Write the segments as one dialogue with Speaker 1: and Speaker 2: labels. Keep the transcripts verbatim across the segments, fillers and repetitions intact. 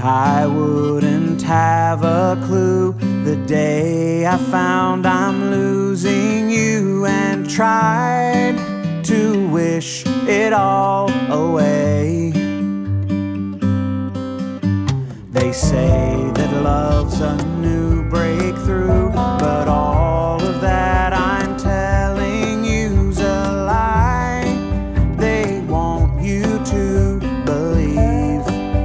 Speaker 1: I wouldn't have a clue the day I found I'm losing you and tried to wish it all away. They say that love's a new breakthrough, but all of that I'm telling you's a lie. They want you to believe.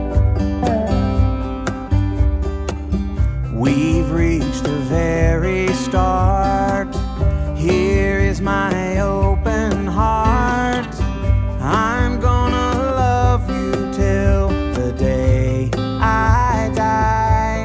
Speaker 1: We've reached the very start. Here is my open heart. I'm gonna love you till the day I die.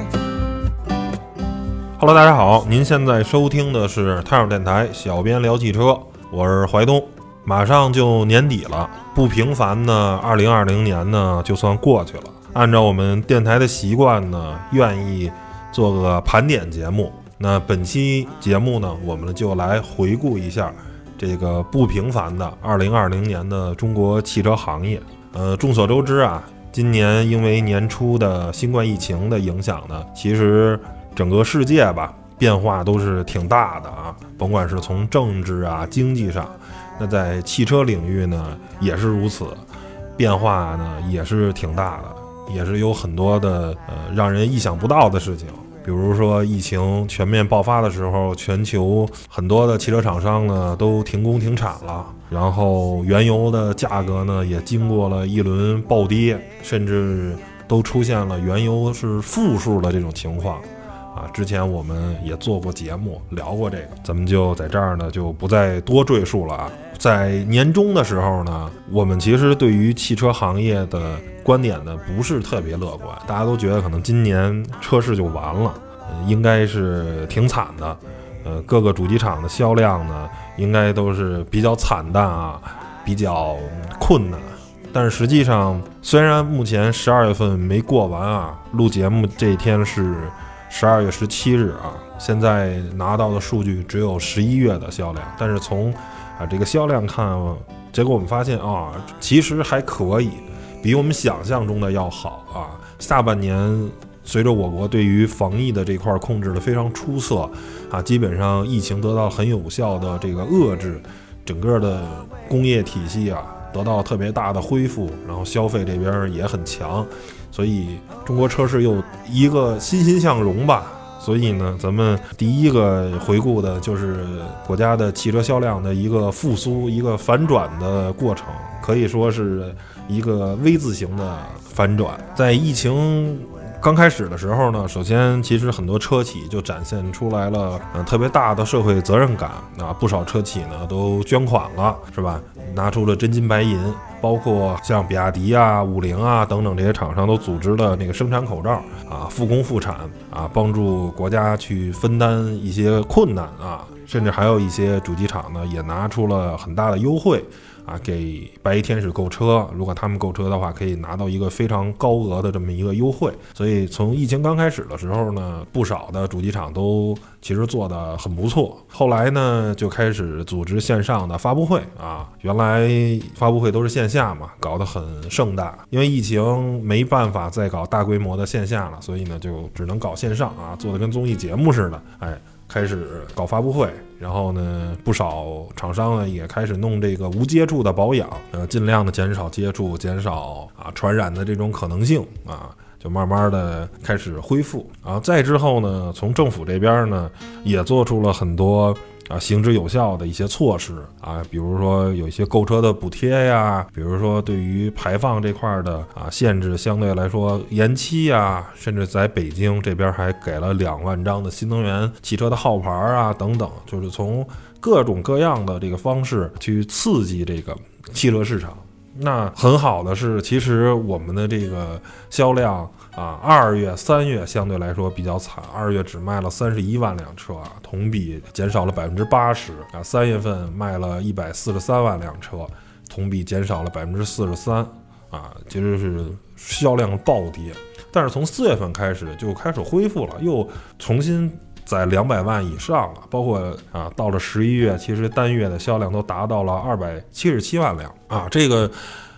Speaker 2: Hello， 大家好，您现在收听的是太阳电台小编聊汽车，我是怀东。马上就年底了，不平凡呢，二零二零年呢就算过去了。按照我们电台的习惯呢，愿意做个盘点节目。那本期节目呢，我们就来回顾一下这个不平凡的二零二零年的中国汽车行业。呃，众所周知啊，今年因为年初的新冠疫情的影响呢，其实整个世界吧变化都是挺大的啊，甭管是从政治啊、经济上，那在汽车领域呢也是如此，变化呢也是挺大的，也是有很多的呃让人意想不到的事情。比如说疫情全面爆发的时候，全球很多的汽车厂商呢都停工停产了，然后原油的价格呢也经过了一轮暴跌，甚至都出现了原油是负数的这种情况啊。之前我们也做过节目聊过这个，咱们就在这儿呢就不再多赘述了啊。在年终的时候呢，我们其实对于汽车行业的观点呢不是特别乐观，大家都觉得可能今年车市就完了，呃、应该是挺惨的。呃，各个主机厂的销量呢应该都是比较惨淡啊，比较困难。但是实际上，虽然目前十二月份没过完啊，录节目这一天是十二月十七日啊，现在拿到的数据只有十一月的销量，但是从啊这个销量看，结果我们发现啊，其实还可以，比我们想象中的要好啊。下半年随着我国对于防疫的这块控制的非常出色啊，基本上疫情得到很有效的这个遏制，整个的工业体系啊得到特别大的恢复，然后消费这边也很强，所以中国车市又一个欣欣向荣吧。所以呢，咱们第一个回顾的就是国家的汽车销量的一个复苏，一个反转的过程，可以说是一个 V 字形的反转。在疫情刚开始的时候呢，首先其实很多车企就展现出来了、呃、特别大的社会责任感啊，不少车企呢都捐款了，是吧？拿出了真金白银，包括像比亚迪啊、五菱啊等等这些厂商都组织了那个生产口罩啊，复工复产啊，帮助国家去分担一些困难啊，甚至还有一些主机厂呢也拿出了很大的优惠啊，给白衣天使购车，如果他们购车的话，可以拿到一个非常高额的这么一个优惠。所以从疫情刚开始的时候呢，不少的主机厂都其实做得很不错。后来呢，就开始组织线上的发布会啊，原来发布会都是线下嘛，搞得很盛大。因为疫情没办法再搞大规模的线下了，所以呢，就只能搞线上啊，做得跟综艺节目似的，哎。开始搞发布会，然后呢，不少厂商呢也开始弄这个无接触的保养，呃，尽量的减少接触，减少啊传染的这种可能性啊，就慢慢的开始恢复。然后再之后呢，从政府这边呢也做出了很多啊行之有效的一些措施啊，比如说有一些购车的补贴呀，比如说对于排放这块的啊限制相对来说延期呀，甚至在北京这边还给了两万张的新能源汽车的号牌啊等等，就是从各种各样的这个方式去刺激这个汽车市场。那很好的是，其实我们的这个销量啊，二月、三月相对来说比较惨，二月只卖了三十一万辆车啊，同比减少了百分之八十啊。三月份卖了一百四十三万辆车，同比减少了百分之四十三啊，其实是销量暴跌。但是从四月份开始就开始恢复了，又重新在两百万以上了，包括啊，到了十一月，其实单月的销量都达到了二百七十七万辆啊，这个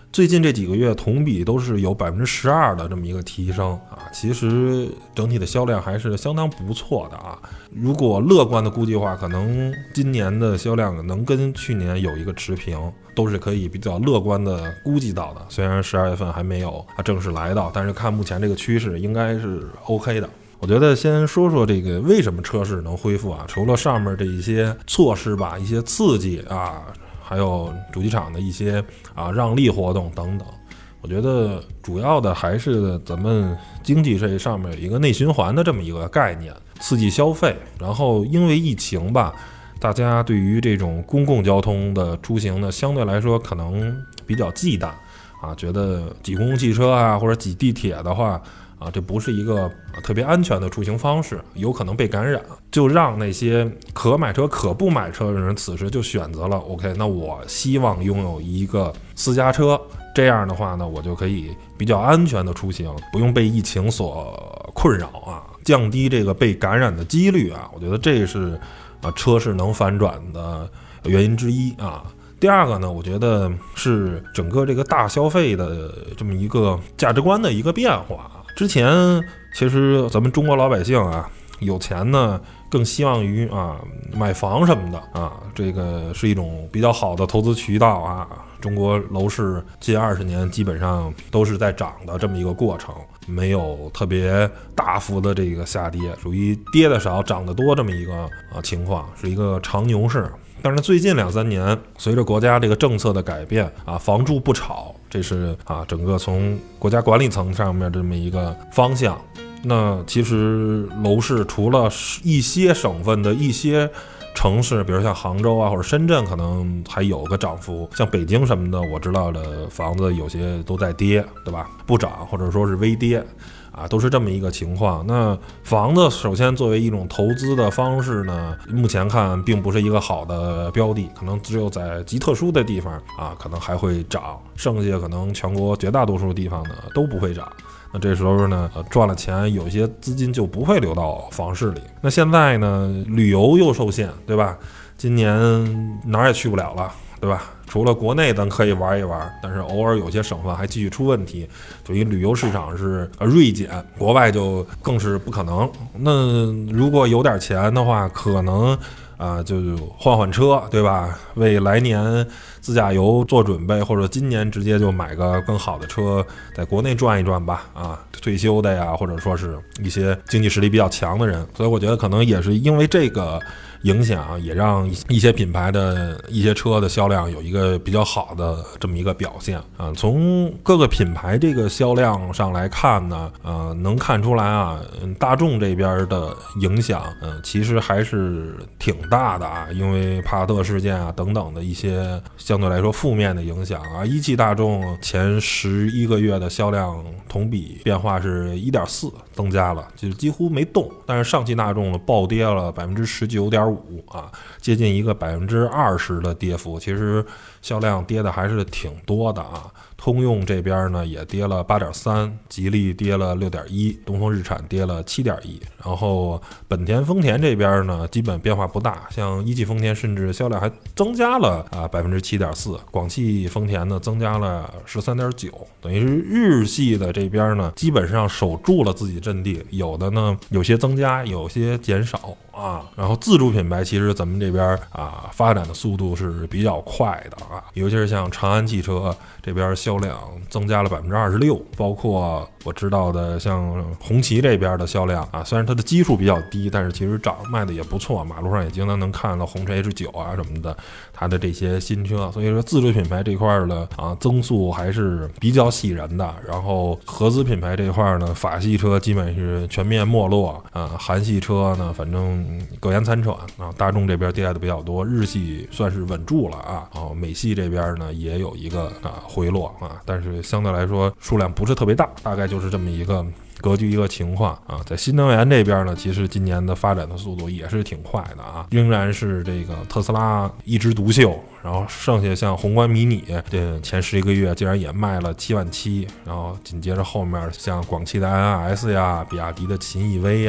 Speaker 2: 最近这几个月同比都是有百分之十二的这么一个提升啊，其实整体的销量还是相当不错的啊。如果乐观的估计的话，可能今年的销量能跟去年有一个持平，都是可以比较乐观的估计到的。虽然十二月份还没有啊正式来到，但是看目前这个趋势应该是 OK 的。我觉得先说说这个为什么车市能恢复啊，除了上面这一些措施吧，一些刺激啊，还有主机厂的一些啊让利活动等等，我觉得主要的还是咱们经济这上面有一个内循环的这么一个概念，刺激消费。然后因为疫情吧，大家对于这种公共交通的出行呢，相对来说可能比较忌惮啊，觉得挤公共汽车啊或者挤地铁的话啊，这不是一个特别安全的出行方式，有可能被感染，就让那些可买车可不买车的人此时就选择了 OK， 那我希望拥有一个私家车，这样的话呢，我就可以比较安全的出行，不用被疫情所困扰啊，降低这个被感染的几率啊，我觉得这是啊车市能反转的原因之一啊。第二个呢，我觉得是整个这个大消费的这么一个价值观的一个变化。之前其实咱们中国老百姓啊，有钱呢更希望于啊买房什么的啊，这个是一种比较好的投资渠道啊。中国楼市近二十年基本上都是在涨的这么一个过程，没有特别大幅的这个下跌，属于跌的少涨得多这么一个啊情况，是一个长牛市。但是最近两三年，随着国家这个政策的改变啊，房住不炒，这是啊整个从国家管理层上面这么一个方向。那其实楼市除了一些省份的一些城市，比如像杭州啊或者深圳，可能还有个涨幅，像北京什么的，我知道的房子有些都在跌，对吧？不涨或者说是微跌啊，都是这么一个情况。那房子首先作为一种投资的方式呢，目前看并不是一个好的标的，可能只有在极特殊的地方啊，可能还会涨，剩下可能全国绝大多数地方呢都不会涨。那这时候呢，赚了钱，有一些资金就不会流到房市里。那现在呢，旅游又受限，对吧？今年哪儿也去不了了，对吧？除了国内咱可以玩一玩，但是偶尔有些省份还继续出问题，所以旅游市场是锐减，国外就更是不可能。那如果有点钱的话，可能啊，就换换车，对吧？为来年自驾游做准备，或者今年直接就买个更好的车，在国内转一转吧。啊，退休的呀，或者说是一些经济实力比较强的人，所以我觉得可能也是因为这个影响，也让一些品牌的一些车的销量有一个比较好的这么一个表现啊。从各个品牌这个销量上来看呢，呃，能看出来啊，大众这边的影响，嗯、呃，其实还是挺大的啊，因为帕萨特事件啊等等的一些相对来说负面的影响啊。一汽大众前十一个月的销量同比变化是 一点四 增加了，就是几乎没动。但是上汽大众呢暴跌了 百分之十九点五 啊，接近一个 百分之二十 的跌幅，其实销量跌的还是挺多的啊。通用这边呢也跌了 八点三， 吉利跌了 六点一， 东风日产跌了 七点一， 然后本田丰田这边呢基本变化不大，像一汽丰田甚至销量还增加了啊 百分之七点四， 广汽丰田呢增加了 十三点九， 等于是日系的这边呢基本上守住了自己阵地，有的呢有些增加，有些减少啊。然后自主品牌其实咱们这边啊发展的速度是比较快的啊，尤其是像长安汽车这边销量增加了 百分之二十六， 包括我知道的像红旗这边的销量啊，虽然它的基数比较低，但是其实涨卖的也不错，马路上也经常能看到红旗 H 九 啊什么的，它的这些新车，所以说自主品牌这块的啊增速还是比较喜人的。然后合资品牌这块呢，法系车基本是全面没落啊，韩系车呢反正苟延残喘啊，大众这边跌的比较多，日系算是稳住了啊，哦，美系这边呢也有一个啊回落啊，但是相对来说数量不是特别大，大概就是这么一个格局一个情况啊。在新能源这边呢，其实今年的发展的速度也是挺快的啊，仍然是这个特斯拉一枝独秀，然后剩下像宏观迷你，这前十一个月竟然也卖了七万七，然后紧接着后面像广汽的 I N S 呀、比亚迪的秦 E V 呀，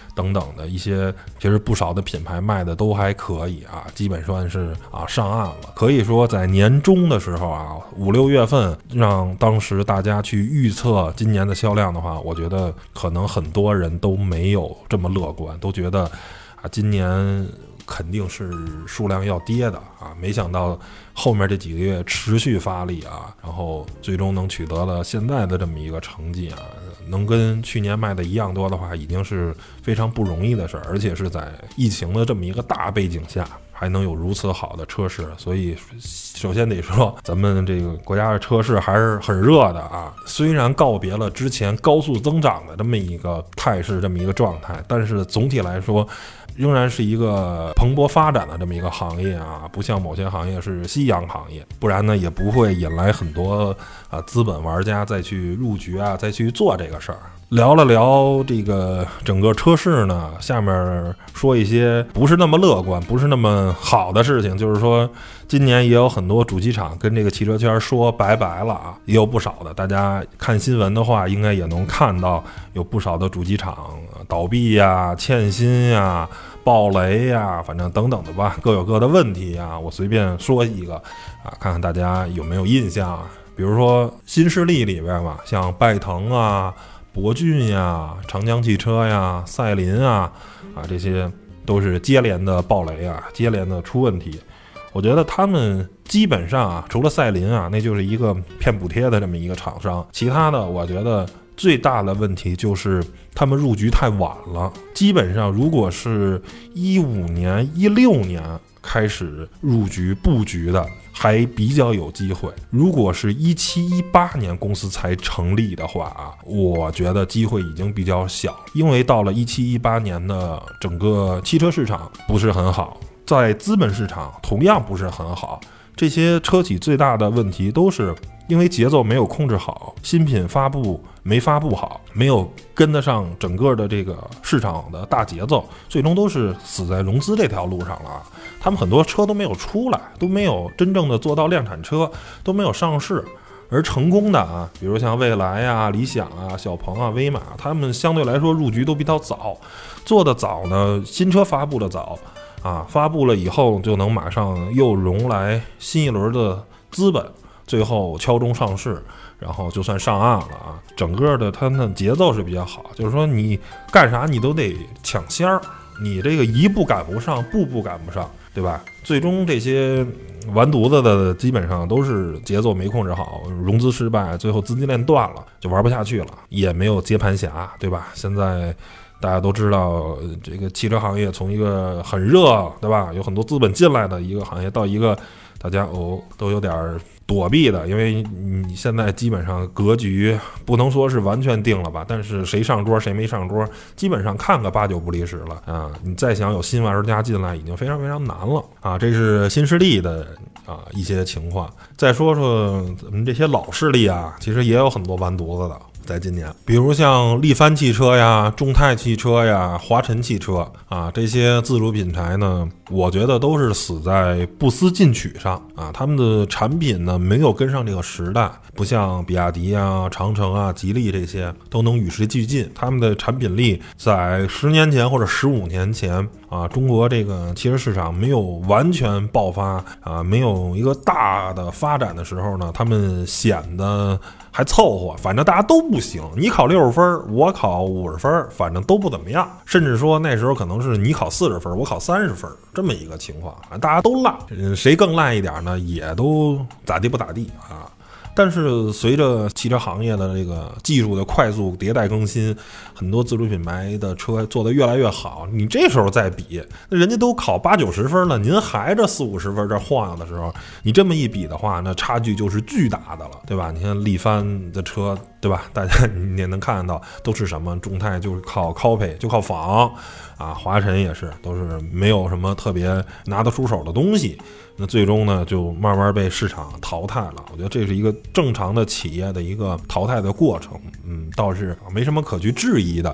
Speaker 2: 等等的一些，其实不少的品牌卖的都还可以啊，基本算是啊上岸了。可以说在年中的时候啊，五六月份让当时大家去预测今年的销量的话，我觉得可能很多人都没有这么乐观，都觉得啊今年肯定是数量要跌的啊，没想到后面这几个月持续发力啊，然后最终能取得了现在的这么一个成绩啊，能跟去年卖的一样多的话，已经是非常不容易的事儿，而且是在疫情的这么一个大背景下，还能有如此好的车市，所以首先得说咱们这个国家的车市还是很热的啊。虽然告别了之前高速增长的这么一个态势，这么一个状态，但是总体来说仍然是一个蓬勃发展的这么一个行业啊，不像某些行业是夕阳行业，不然呢也不会引来很多啊资本玩家再去入局啊，再去做这个事儿。聊了聊这个整个车市呢，下面说一些不是那么乐观不是那么好的事情，就是说今年也有很多主机厂跟这个汽车圈说拜拜了啊，也有不少的，大家看新闻的话应该也能看到有不少的主机厂倒闭呀、欠薪呀、爆雷呀，反正等等的吧，各有各的问题啊。我随便说一个啊，看看大家有没有印象啊。比如说新势力里边嘛，像拜腾啊、博骏呀、长江汽车呀、赛麟啊啊，这些都是接连的爆雷啊，接连的出问题。我觉得他们基本上啊，除了赛麟啊，那就是一个骗补贴的这么一个厂商，其他的我觉得最大的问题就是他们入局太晚了。基本上如果是一五年、一六年开始入局布局的，还比较有机会。如果是一七一八年公司才成立的话啊，我觉得机会已经比较小，因为到了一七一八年的整个汽车市场不是很好，在资本市场同样不是很好。这些车企最大的问题都是因为节奏没有控制好，新品发布没发布好，没有跟得上整个的这个市场的大节奏，最终都是死在融资这条路上了。他们很多车都没有出来，都没有真正的做到量产车，都没有上市。而成功的啊，比如像蔚来啊、理想啊、小鹏啊、威马，他们相对来说入局都比较早，做得早呢，新车发布的早啊，发布了以后就能马上又融来新一轮的资本，最后敲钟上市，然后就算上岸了啊。整个的它的节奏是比较好，就是说你干啥你都得抢先儿，你这个一步赶不上，步步赶不上，对吧？最终这些完犊子的基本上都是节奏没控制好，融资失败，最后资金链断了，就玩不下去了，也没有接盘侠，对吧？现在大家都知道，这个汽车行业从一个很热，对吧？有很多资本进来的一个行业，到一个大家哦都有点躲避的，因为你现在基本上格局不能说是完全定了吧，但是谁上桌谁没上桌，基本上看个八九不离十了啊！你再想有新玩家进来，已经非常非常难了啊！这是新势力的啊一些情况。再说说咱们这些老势力啊，其实也有很多完犊子的。在今年，比如像力帆汽车呀、众泰汽车呀、华晨汽车啊，这些自主品牌呢，我觉得都是死在不思进取上啊。他们的产品呢没有跟上这个时代，不像比亚迪啊、长城啊、吉利这些都能与时俱进。他们的产品力在十年前或者十五年前啊，中国这个汽车市场没有完全爆发啊，没有一个大的发展的时候呢，他们显得还凑合，反正大家都不行，你考六十分，我考五十分，反正都不怎么样。甚至说那时候可能是你考四十分，我考三十分，这么一个情况，大家都烂，谁更烂一点呢？也都咋地不咋地啊。但是随着汽车行业的这个技术的快速迭代更新，很多自主品牌的车做得越来越好，你这时候再比，那人家都考八九十分了，您还这四五十分这晃悠的时候，你这么一比的话，那差距就是巨大的了，对吧？你看力帆的车，对吧？大家你也能看到都是什么，众泰就是靠 copy 就靠仿啊，华晨也是，都是没有什么特别拿得出手的东西。那最终呢，就慢慢被市场淘汰了。我觉得这是一个正常的企业的一个淘汰的过程，嗯，倒是没什么可去质疑的。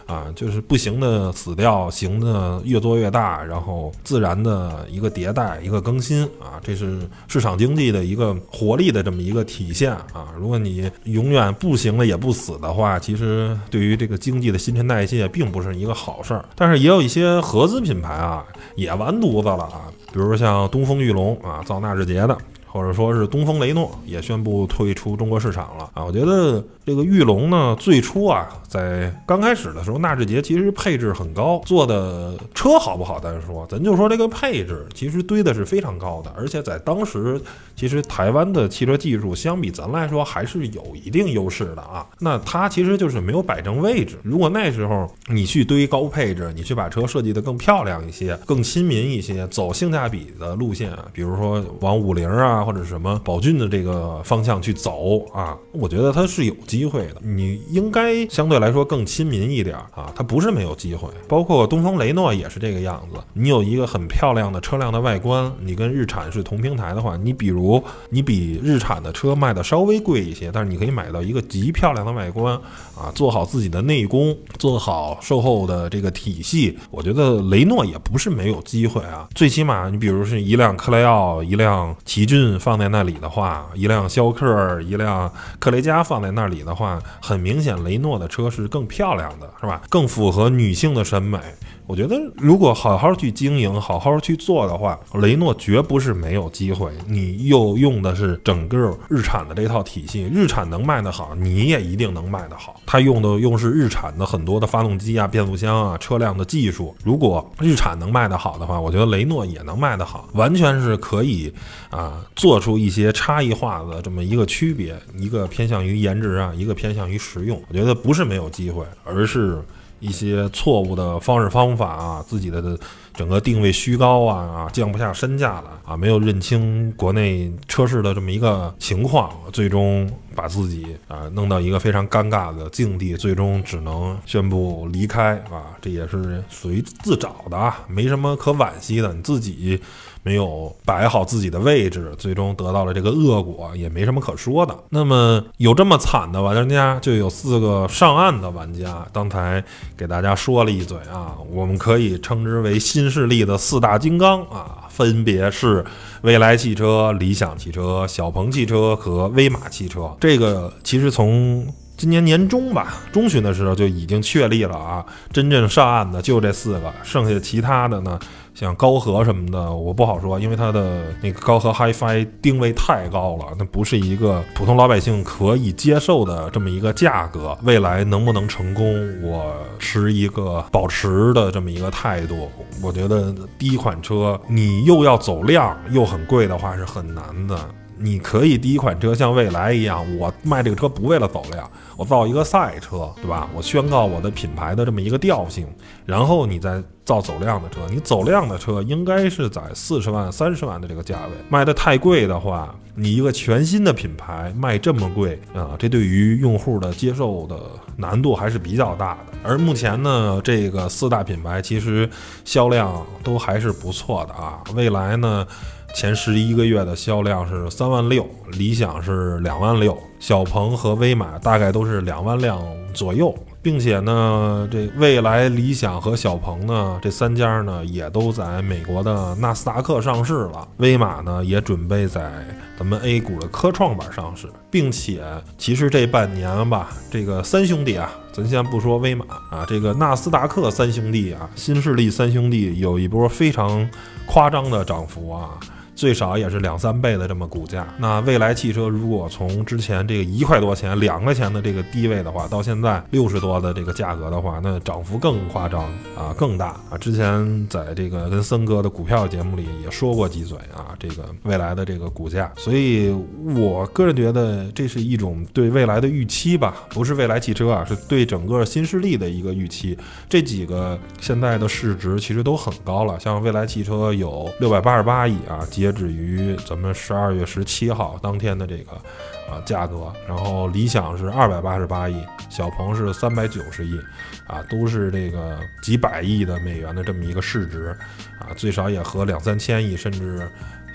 Speaker 2: 啊，就是不行的死掉，行的越做越大，然后自然的一个迭代，一个更新啊，这是市场经济的一个活力的这么一个体现啊。如果你永远不行了也不死的话，其实对于这个经济的新陈代谢并不是一个好事儿。但是也有一些合资品牌啊，也完犊子了啊，比如像东风裕隆啊，造纳智捷的。或者说是东风雷诺也宣布退出中国市场了啊！我觉得这个裕隆呢，最初啊，在刚开始的时候，纳智捷其实配置很高，做的车好不好单说，咱就说这个配置其实堆的是非常高的，而且在当时，其实台湾的汽车技术相比咱来说还是有一定优势的啊。那它其实就是没有摆正位置。如果那时候你去堆高配置，你去把车设计得更漂亮一些，更亲民一些，走性价比的路线，比如说往五菱啊。或者什么宝骏的这个方向去走啊，我觉得它是有机会的。你应该相对来说更亲民一点啊，它不是没有机会。包括东风雷诺也是这个样子。你有一个很漂亮的车辆的外观，你跟日产是同平台的话，你比如你比日产的车卖的稍微贵一些，但是你可以买到一个极漂亮的外观啊，做好自己的内功，做好售后的这个体系，我觉得雷诺也不是没有机会啊。最起码你比如是一辆克雷奥，一辆奇骏放在那里的话，一辆逍客，一辆克雷嘉放在那里的话，很明显雷诺的车是更漂亮的，是吧？更符合女性的审美。我觉得如果好好去经营，好好去做的话，雷诺绝不是没有机会。你又用的是整个日产的这套体系，日产能卖得好，你也一定能卖得好。他用的用是日产的很多的发动机啊、变速箱啊、车辆的技术。如果日产能卖得好的话，我觉得雷诺也能卖得好，完全是可以啊做出一些差异化的这么一个区别，一个偏向于颜值啊，一个偏向于实用。我觉得不是没有机会，而是一些错误的方式方法啊，自己的整个定位虚高啊，啊降不下身价来啊，没有认清国内车市的这么一个情况，最终把自己啊弄到一个非常尴尬的境地，最终只能宣布离开啊，这也是属于自找的啊，没什么可惋惜的，你自己没有摆好自己的位置，最终得到了这个恶果，也没什么可说的。那么有这么惨的玩家，就有四个上岸的玩家。刚才给大家说了一嘴啊，我们可以称之为新势力的四大金刚啊，分别是蔚来汽车、理想汽车、小鹏汽车和威马汽车。这个其实从今年年中吧，中旬的时候就已经确立了啊，真正上岸的就这四个，剩下其他的呢，像高和什么的，我不好说，因为它的那个高和 Hi-Fi 定位太高了，那不是一个普通老百姓可以接受的这么一个价格。未来能不能成功，我持一个保持的这么一个态度。我觉得第一款车你又要走量又很贵的话是很难的。你可以第一款车像蔚来一样，我卖这个车不为了走量，我造一个赛车，对吧？我宣告我的品牌的这么一个调性，然后你再造走量的车。你走量的车应该是在四十万、三十万的这个价位，卖的太贵的话，你一个全新的品牌卖这么贵啊，这对于用户的接受的难度还是比较大的。而目前呢，这个四大品牌其实销量都还是不错的啊。蔚来呢，前十一个月的销量是三万六，理想是两万六，小鹏和威马大概都是两万辆左右，并且呢，这蔚来、理想和小鹏呢，这三家呢也都在美国的纳斯达克上市了，威马呢也准备在咱们 A 股的科创板上市，并且其实这半年吧，这个三兄弟啊，咱先不说威马啊，这个纳斯达克三兄弟啊，新势力三兄弟有一波非常夸张的涨幅啊。最少也是两三倍的这么股价。那蔚来汽车如果从之前这个一块多钱、两块钱的这个低位的话，到现在六十多的这个价格的话，那涨幅更夸张啊，更大啊！之前在这个跟森哥的股票节目里也说过几嘴啊，这个蔚来的这个股价，所以我个人觉得这是一种对未来的预期吧，不是蔚来汽车啊，是对整个新势力的一个预期。这几个现在的市值其实都很高了，像蔚来汽车有六百八十八亿啊，截止于咱们十二月十七号当天的这个啊价格，然后理想是二百八十八亿，小鹏是三百九十亿，啊，都是这个几百亿的美元的这么一个市值，啊，最少也和两三千亿甚至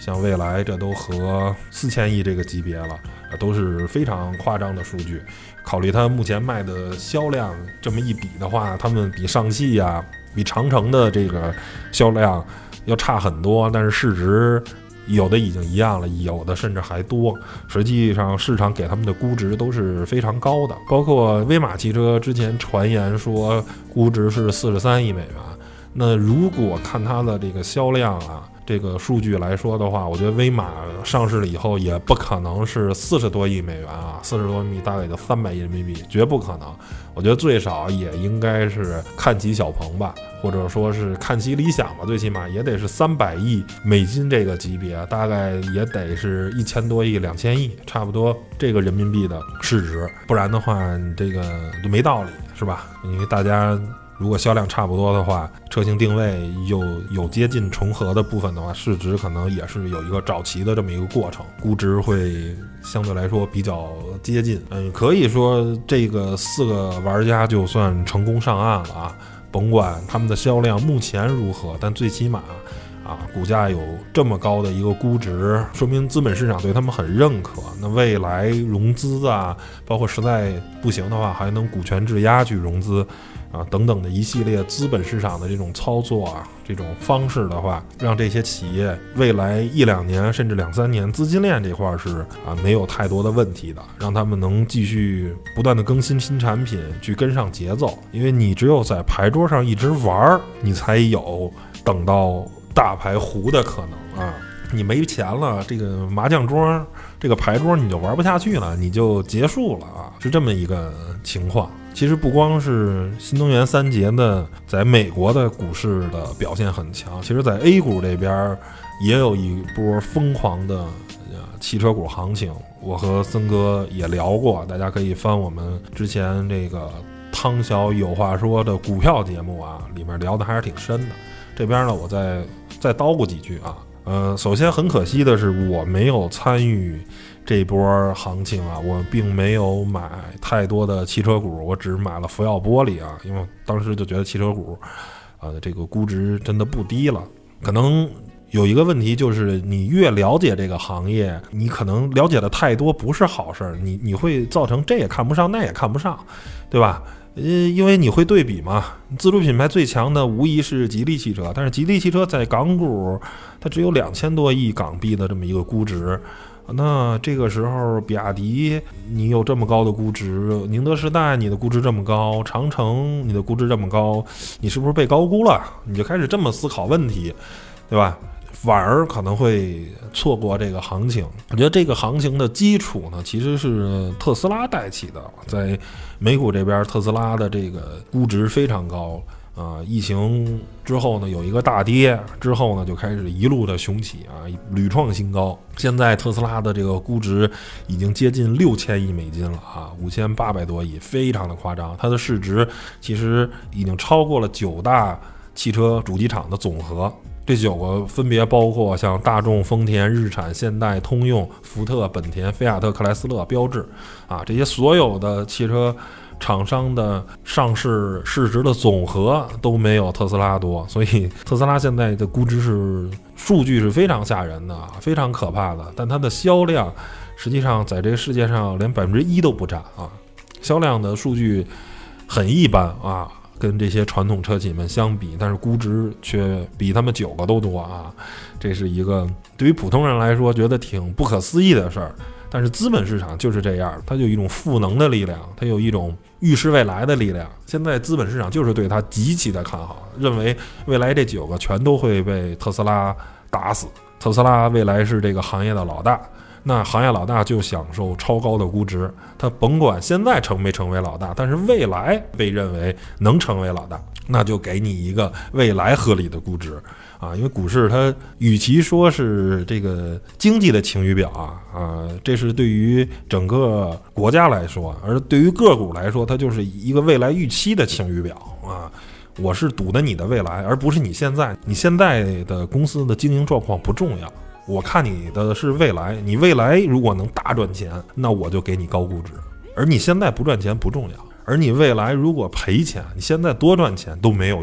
Speaker 2: 像蔚来这都和四千亿这个级别了，都是非常夸张的数据。考虑它目前卖的销量这么一比的话，他们比上汽啊，比长城的这个销量要差很多，但是市值有的已经一样了，有的甚至还多。实际上市场给他们的估值都是非常高的，包括威马汽车之前传言说估值是四十三亿美元，那如果看它的这个销量啊，这个数据来说的话，我觉得威马上市了以后也不可能是四十多亿美元啊，四十多亿大概就三百亿人民币，绝不可能。我觉得最少也应该是看齐小鹏吧，或者说是看齐理想吧，最起码也得是三百亿美金这个级别，大概也得是一千多亿、两千亿，差不多这个人民币的市值，不然的话这个就没道理，是吧？因为大家如果销量差不多的话，车型定位又有接近重合的部分的话，市值可能也是有一个找齐的这么一个过程，估值会相对来说比较接近。嗯，可以说这个四个玩家就算成功上岸了啊，甭管他们的销量目前如何，但最起码啊，股价有这么高的一个估值，说明资本市场对他们很认可。那未来融资啊，包括实在不行的话，还能股权质押去融资啊，等等的一系列资本市场的这种操作啊，这种方式的话，让这些企业未来一两年甚至两三年资金链这块是啊没有太多的问题的，让他们能继续不断的更新新产品，去跟上节奏。因为你只有在牌桌上一直玩，你才有等到大牌胡的可能啊。你没钱了，这个麻将桌这个牌桌你就玩不下去了，你就结束了啊，是这么一个情况。其实不光是新能源三杰呢，在美国的股市的表现很强，其实在 A 股这边也有一波疯狂的汽车股行情，我和森哥也聊过，大家可以翻我们之前这个汤小有话说的股票节目啊，里面聊的还是挺深的。这边呢，我再再叨咕几句啊。呃，首先很可惜的是，我没有参与这波行情啊，我并没有买太多的汽车股，我只买了福耀玻璃啊，因为当时就觉得汽车股，呃，这个估值真的不低了。可能有一个问题就是，你越了解这个行业，你可能了解的太多不是好事，你你会造成这也看不上，那也看不上，对吧？呃，因为你会对比嘛，自主品牌最强的无疑是吉利汽车，但是吉利汽车在港股它只有两千多亿港币的这么一个估值，那这个时候比亚迪你有这么高的估值，宁德时代你的估值这么高，长城你的估值这么高，你是不是被高估了？你就开始这么思考问题，对吧？反而可能会错过这个行情。我觉得这个行情的基础呢，其实是特斯拉带起的。在美股这边，特斯拉的这个估值非常高啊、呃，疫情之后呢有一个大跌，之后呢就开始一路的雄起啊，屡创新高。现在特斯拉的这个估值已经接近六千亿美金了啊，五千八百多亿，非常的夸张。它的市值其实已经超过了九大汽车主机厂的总和。这九个分别包括像大众、丰田、日产、现代、通用、福特、本田、菲亚特、克莱斯勒、标致啊，这些所有的汽车厂商的上市市值的总和都没有特斯拉多，所以特斯拉现在的估值是数据是非常吓人的，非常可怕的。但它的销量实际上在这个世界上连百分之一都不占啊，销量的数据很一般啊。跟这些传统车企们相比，但是估值却比他们九个都多啊！这是一个对于普通人来说觉得挺不可思议的事儿。但是资本市场就是这样，它有一种赋能的力量，它有一种预示未来的力量。现在资本市场就是对它极其的看好，认为未来这九个全都会被特斯拉打死。特斯拉未来是这个行业的老大。那行业老大就享受超高的估值，他甭管现在成没成为老大，但是未来被认为能成为老大，那就给你一个未来合理的估值啊！因为股市它与其说是这个经济的晴雨表啊，啊，这是对于整个国家来说，而对于个股来说，它就是一个未来预期的晴雨表啊。我是赌的你的未来，而不是你现在，你现在的公司的经营状况不重要。我看你的是未来，你未来如果能大赚钱，那我就给你高估值，而你现在不赚钱不重要，而你未来如果赔钱，你现在多赚钱都没有用。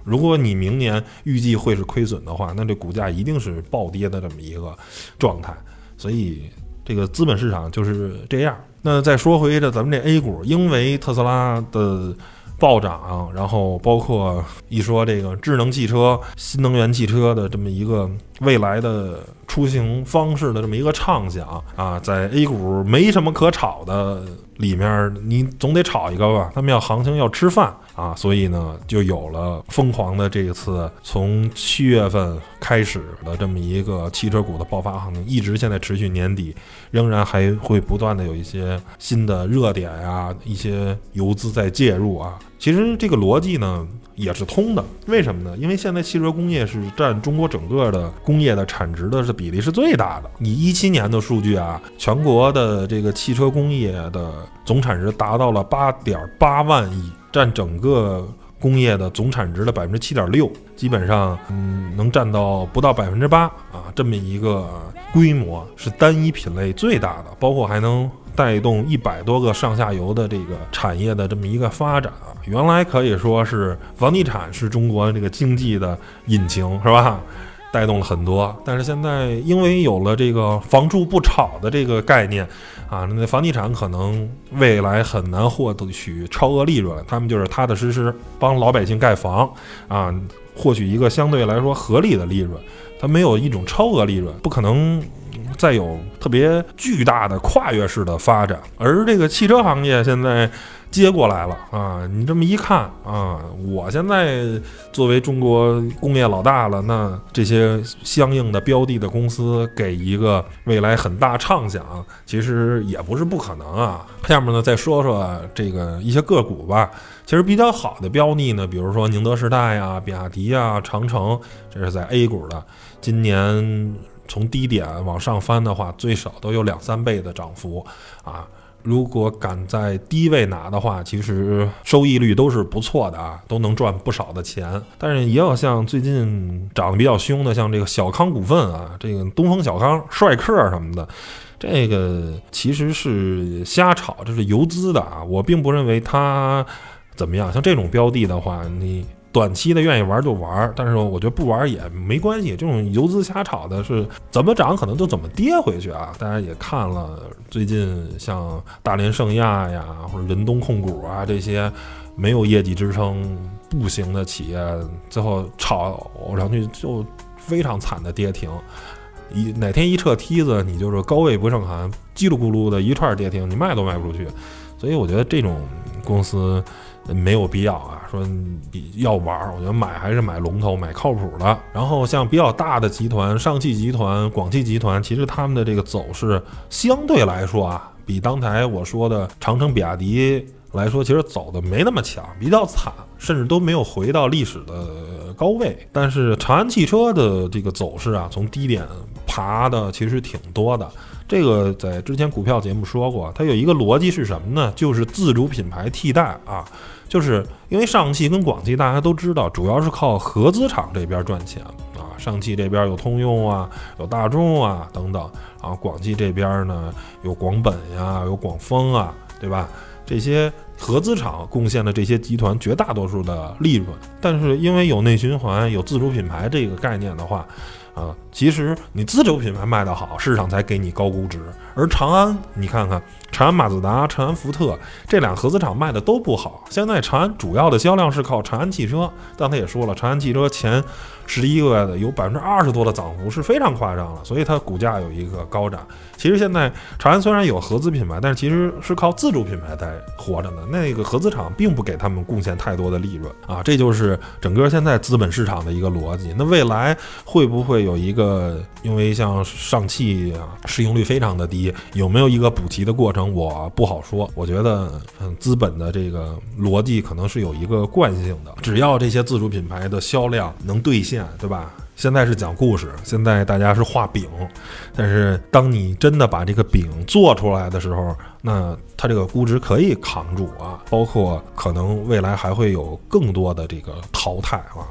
Speaker 2: 如果你明年预计会是亏损的话，那这股价一定是暴跌的这么一个状态。所以这个资本市场就是这样。那再说回这咱们这 A 股，因为特斯拉的暴涨，然后包括一说这个智能汽车、新能源汽车的这么一个未来的出行方式的这么一个畅想啊，在 A 股没什么可炒的里面，你总得炒一个吧，他们要行情要吃饭啊，所以呢就有了疯狂的这一次从七月份开始的这么一个汽车股的爆发行情，一直现在持续年底，仍然还会不断的有一些新的热点啊，一些游资在介入啊。其实这个逻辑呢也是通的，为什么呢？因为现在汽车工业是占中国整个的工业的产值的是比例是最大的。你一七年的数据啊，全国的这个汽车工业的总产值达到了八点八万亿，占整个工业的总产值的百分之七点六，基本上嗯能占到不到百分之八啊，这么一个规模是单一品类最大的，包括还能带动一百多个上下游的这个产业的这么一个发展啊。原来可以说是房地产是中国这个经济的引擎，是吧？带动了很多，但是现在因为有了这个房住不炒的这个概念啊，那房地产可能未来很难获取超额利润，他们就是踏踏实实帮老百姓盖房啊，获取一个相对来说合理的利润，它没有一种超额利润，不可能再有特别巨大的跨越式的发展。而这个汽车行业现在接过来了啊！你这么一看啊，我现在作为中国工业老大了，那这些相应的标的的公司给一个未来很大畅想，其实也不是不可能啊。下面呢，再说说这个一些个股吧。其实比较好的标的呢，比如说宁德时代啊、比亚迪啊、长城，这是在 A 股的，今年从低点往上翻的话，最少都有两三倍的涨幅啊。如果敢在低位拿的话，其实收益率都是不错的啊，都能赚不少的钱。但是也有像最近涨得比较凶的，像这个小康股份啊，这个东风小康、帅客什么的，这个其实是瞎炒，这是游资的啊。我并不认为它怎么样。像这种标的的话，你短期的愿意玩就玩，但是我觉得不玩也没关系。这种游资瞎炒的是怎么涨可能就怎么跌回去啊。大家也看了最近像大连盛亚呀或者人东控股啊这些没有业绩支撑不行的企业，最后炒上去就非常惨的跌停，一哪天一撤梯子，你就是高位不胜寒，叽里咕噜的一串跌停，你卖都卖不出去。所以我觉得这种公司没有必要啊，说要玩，我觉得买还是买龙头，买靠谱的。然后像比较大的集团，上汽集团、广汽集团，其实他们的这个走势相对来说啊，比刚才我说的长城、比亚迪来说，其实走的没那么强，比较惨，甚至都没有回到历史的高位。但是长安汽车的这个走势啊，从低点爬的其实挺多的。这个在之前股票节目说过，它有一个逻辑是什么呢？就是自主品牌替代啊，就是因为上汽跟广汽大家都知道，主要是靠合资厂这边赚钱啊。上汽这边有通用啊，有大众啊等等啊，广汽这边呢有广本呀，有广丰啊，对吧？这些合资厂贡献的这些集团绝大多数的利润，但是因为有内循环、有自主品牌这个概念的话。啊，其实你自主品牌卖得好，市场才给你高估值。而长安，你看看长安马自达、长安福特这两合资厂卖的都不好。现在长安主要的销量是靠长安汽车，但他也说了，长安汽车前十一个月的有百分之二十多的涨幅是非常夸张了，所以它股价有一个高涨。其实现在长安虽然有合资品牌，但是其实是靠自主品牌在活着的，那个合资厂并不给他们贡献太多的利润啊。这就是整个现在资本市场的一个逻辑。那未来会不会有一个，因为像上汽啊市盈率非常的低，有没有一个补齐的过程，我不好说。我觉得嗯，资本的这个逻辑可能是有一个惯性的，只要这些自主品牌的销量能兑现，对吧？现在是讲故事，现在大家是画饼，但是当你真的把这个饼做出来的时候，那它这个估值可以扛住啊，包括可能未来还会有更多的这个淘汰啊。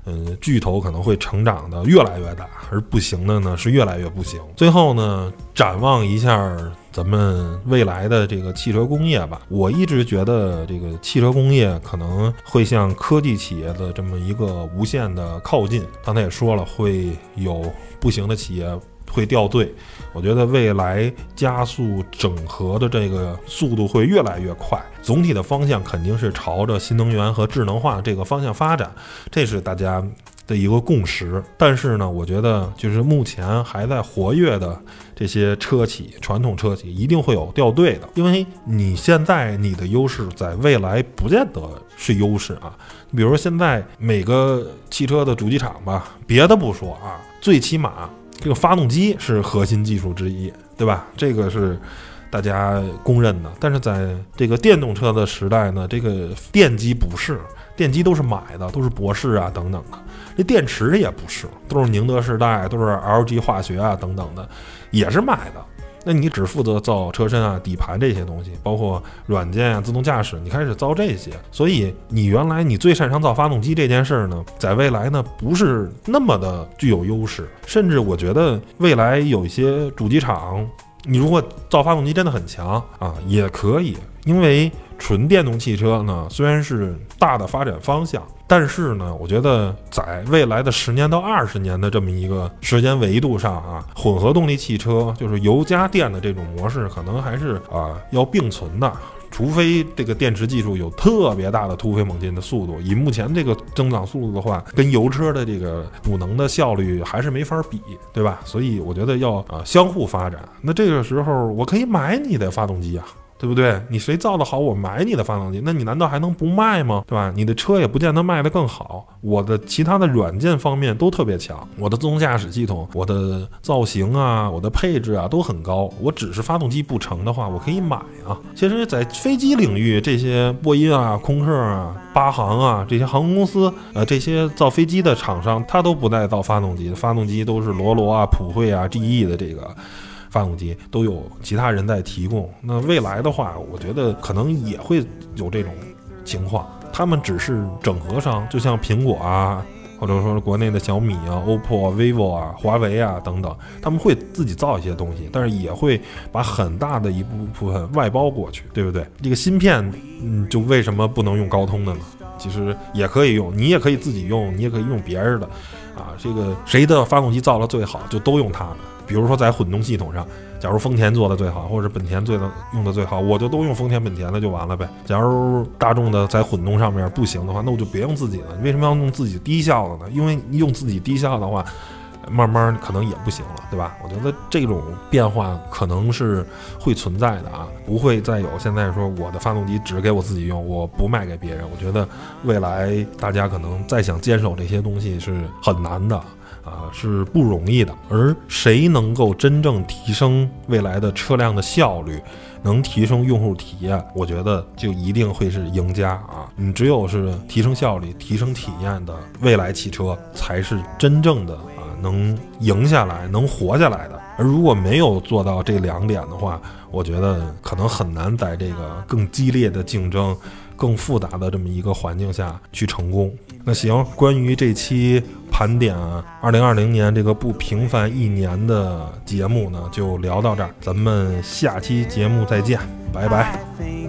Speaker 2: 嗯，巨头可能会成长的越来越大，而不行的呢是越来越不行。最后呢，展望一下咱们未来的这个汽车工业吧，我一直觉得这个汽车工业可能会向科技企业的这么一个无限的靠近。刚才也说了，会有不行的企业会掉队，我觉得未来加速整合的这个速度会越来越快，总体的方向肯定是朝着新能源和智能化这个方向发展，这是大家的一个共识。但是呢，我觉得就是目前还在活跃的这些车企，传统车企一定会有掉队的，因为你现在你的优势在未来不见得是优势啊。比如说现在每个汽车的主机厂吧，别的不说啊，最起码这个发动机是核心技术之一，对吧？这个是大家公认的。但是在这个电动车的时代呢，这个电机不是，电机都是买的，都是博士啊等等的。这电池也不是，都是宁德时代，都是 L G 化学啊等等的，也是买的。那你只负责造车身啊、底盘这些东西，包括软件啊、自动驾驶，你开始造这些。所以你原来你最擅长造发动机这件事呢，在未来呢不是那么的具有优势，甚至我觉得未来有一些主机厂，你如果造发动机真的很强啊，也可以。因为纯电动汽车呢，虽然是大的发展方向，但是呢，我觉得在未来的十年到二十年的这么一个时间维度上啊，混合动力汽车就是油加电的这种模式，可能还是啊要并存的。除非这个电池技术有特别大的突飞猛进的速度，以目前这个增长速度的话，跟油车的这个补能的效率还是没法比，对吧？所以我觉得要啊相互发展。那这个时候我可以买你的发动机啊，对不对？你谁造的好，我买你的发动机，那你难道还能不卖吗？对吧？你的车也不见得卖得更好，我的其他的软件方面都特别强，我的自动驾驶系统，我的造型啊，我的配置啊都很高，我只是发动机不成的话，我可以买啊。其实在飞机领域，这些波音啊、空客啊、巴航啊这些航空公司，呃，这些造飞机的厂商，他都不带造发动机，发动机都是罗罗啊、普惠啊、G E 的这个发动机都有其他人在提供。那未来的话，我觉得可能也会有这种情况，他们只是整合商，就像苹果啊，或者说国内的小米啊、O P P O 啊、vivo 啊、华为啊等等，他们会自己造一些东西，但是也会把很大的一部分外包过去，对不对？这个芯片，嗯，就为什么不能用高通的呢？其实也可以用，你也可以自己用，你也可以用别人的，啊，这个谁的发动机造的最好，就都用它的。比如说在混动系统上，假如丰田做的最好，或者本田最用的最好，我就都用丰田本田的就完了呗。假如大众的在混动上面不行的话，那我就别用自己的。你为什么要用自己低效的呢？因为你用自己低效的话，慢慢可能也不行了，对吧？我觉得这种变化可能是会存在的啊，不会再有现在说我的发动机只给我自己用，我不卖给别人。我觉得未来大家可能再想坚守这些东西是很难的啊，是不容易的。而谁能够真正提升未来的车辆的效率，能提升用户体验，我觉得就一定会是赢家啊！你只有是提升效率、提升体验的未来汽车，才是真正的啊能赢下来、能活下来的。而如果没有做到这两点的话，我觉得可能很难在这个更激烈的竞争、更复杂的这么一个环境下去成功。那行，关于这期盘点二零二零年这个不平凡一年的节目呢，就聊到这儿，咱们下期节目再见，拜拜。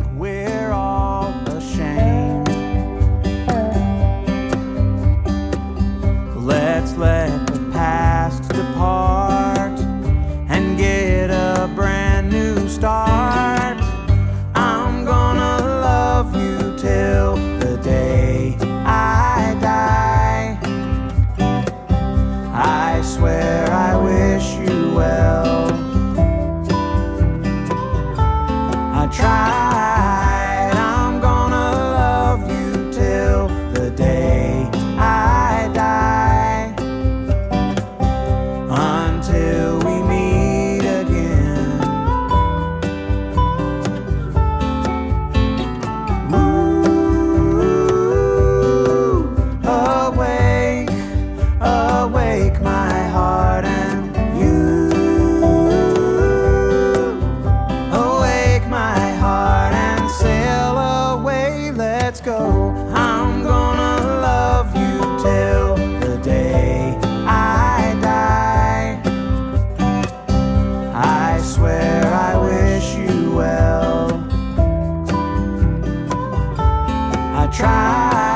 Speaker 1: Let's let the past depart and get a brand new start. I'm gonna love you till the day I die. I swear I wish you well. I try night.